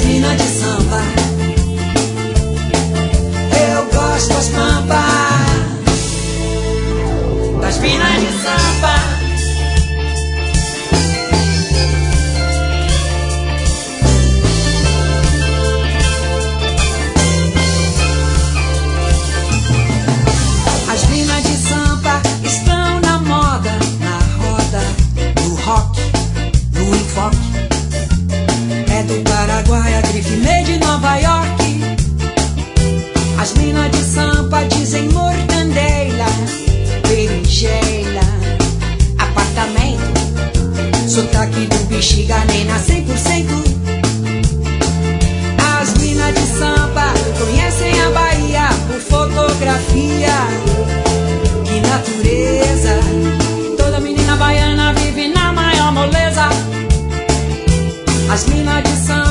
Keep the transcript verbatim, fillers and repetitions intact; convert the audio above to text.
minas de samba. Eu gosto das pampas, das minas de samba. As minas de samba estão na moda, na roda, no rock, no enfoque. É do Paraguai, a grife made de Nova York. As minas de samba dizem mortandela, berinjela, apartamento, sotaque do bexiga nena cem por cento. As minas de samba conhecem a Bahia por fotografia. Que natureza, toda menina baiana vive na maior moleza. As minas de samba